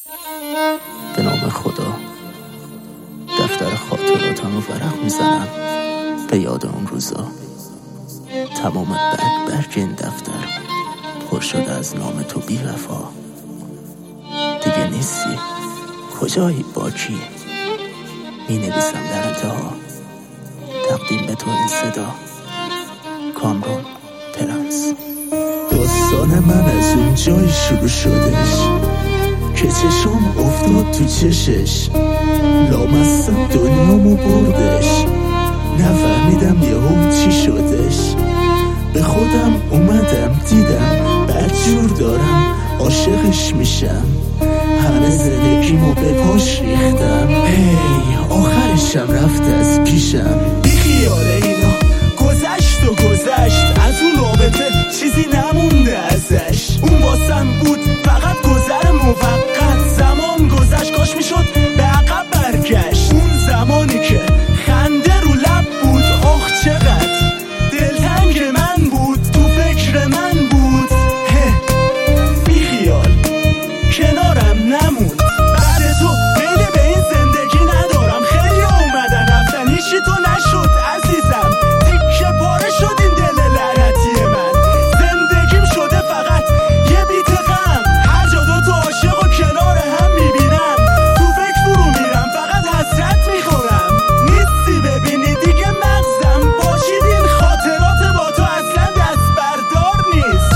به نام خدا دفتر خاطراتم رو ورق میزنم به یاد اون روزا. تمام برگ این دفتر پر شده از نام تو بی وفا. دیگه نیستی، کجایی، با کی؟ می نویسم در انتها تقدیم به تو این صدا. کامرون پرنس. داستان من از اون جایی شروع شدش که چشم افتاد تو چشش، لامصب دنیامو بردش، نفهمیدم یهو چی شدش. به خودم اومدم دیدم بدجور دارم عاشقش میشم، همه زندگیمو به پاش ریختم، هی آخرشم رفت از پیشم. بی خیال اینا گذشت و گذشت، از اون رابطه چیزی نمونده ازش. اون واسم بود فقط گذر موقت، زمان گذشت کاش میشد به عقب برگشت. اون زمانی که خنده رو لب بود، آخ چقدر دلتنگ من بود، تو فکر من بود. بی خیال کنارم نموند. بعد تو میل به این زندگی ندارم، خیلی اومدن رفتن هیچی تو نشد عزیزم. تیکه پاره شد این دل لعنتی من، زندگیم شده فقط یه بیت غم. هر جا دوتا عاشق و کنار هم میبینم، تو فکر فرو میرم فقط حسرت میخورم. نیستی ببینی دیگه مغزم، باشید این خاطرات با تو اصلا دست بردار نیست.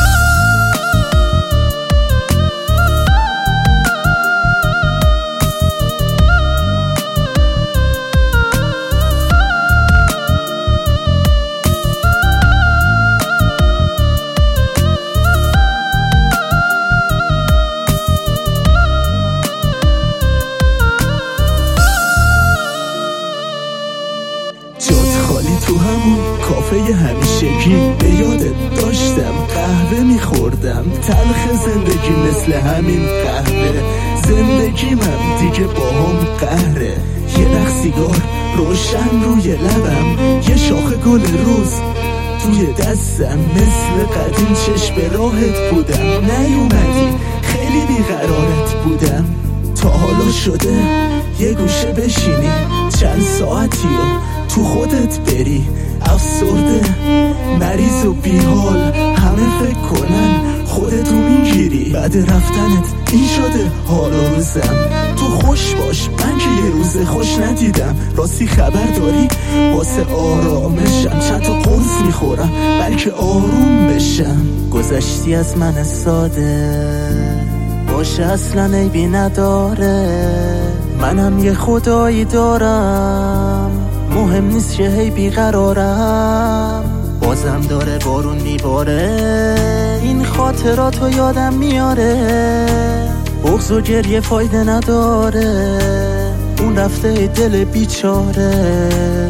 خالی تو همون کافه همیشگی، به یادت داشتم قهوه میخوردم، تلخ زندگی مثل همین قهوه. زندگیم هم دیگه با هم قهره، یه نخ سیگار روشن روی لبم، یه شاخ گل روز توی دستم. مثل قدیم چشم راحت بودم، نیومدی خیلی بیقرارت بودم. تا حالا شده یه گوشه بشینی چند ساعتی و تو خودت بری، افسرده مریض و بیحال، همه فکر کنن خودتو میگیری. بعد رفتنت این شده حال و روزم. تو خوش باش، من که یه روز خوش ندیدم. راستی خبر داری واسه آرامشم چند تا قرص میخورم بلکه آروم بشم. گذشتی از من ساده باشه اصلا عیبی نداره، منم یه خدایی دارم، مهم نیست که هی بیقرارم. بازم داره بارون میباره، این خاطراتو یادم میاره. بغض و گریه فایده نداره، اون رفته دل بیچاره.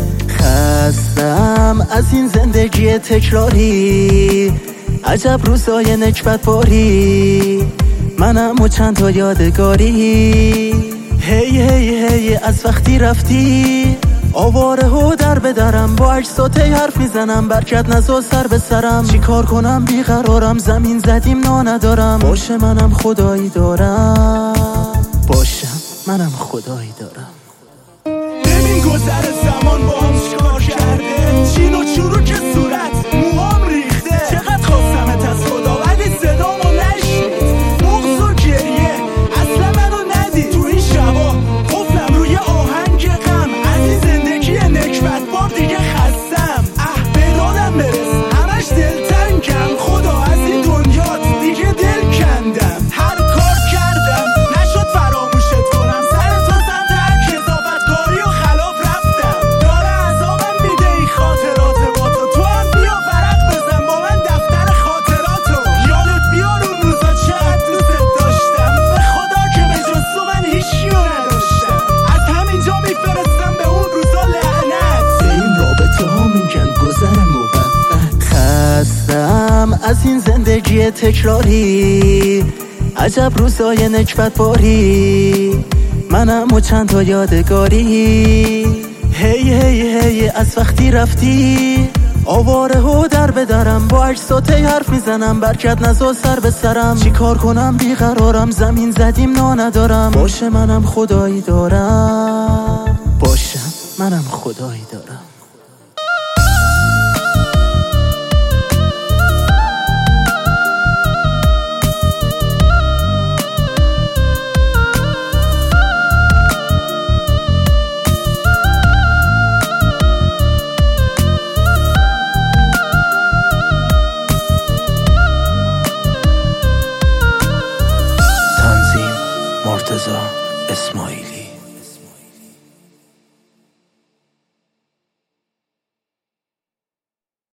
خستم از این زندگی تکراری، عجب روزای نکبت باری، منم و چند تا یادگاری. هی هی هی از وقتی رفتی آواره و در بدرم، با اجساته حرف میزنم، برکت نزا سر به سرم. چی کار کنم بیقرارم، زمین زدیم نا ندارم. باشه منم خدایی دارم، باشم منم خدایی دارم. ببین گذر زمان با هم چیکار کرده، چین و چورو که صورت موهام ریخته. چقدر خواستمت از خدا ولی صدامو نشنید، بغض و گریه اصلا منو ندید. تو این شبا قفلم روی آهنگ غم، از این زندگی نکبت بار دیگه خستم. به دادم برس همش دلتنگم، خدا از این دنیا دیگه دل کندم. هر کار کردم نشد فراموشت کنم، سر تو سمت هر کثافت کاری و خلاف رفتم. داره عذابم میده این خاطرات با تو هم بیا ورق بزن با من دفتر خاطراتو. یادت بیار اون روزا چقدر دوست داشتم، به خدا که به جز تو من هیچیو نداشتم. از همینجا میفرستم به اون روزا لعنت، به این رابطه ها میگن گذر موقت. خستم از این زندگی تکراری، عجب روزای نکبت باری، منم و چند تا یادگاری. هی هی هی از وقتی رفتی آواره ها در بدرم، با اجساته حرف میزنم، برکت نزا سر به سرم. چی کار کنم بیقرارم، زمین زدیم نا ندارم. باشه منم خدایی دارم، باشم منم خدایی دارم.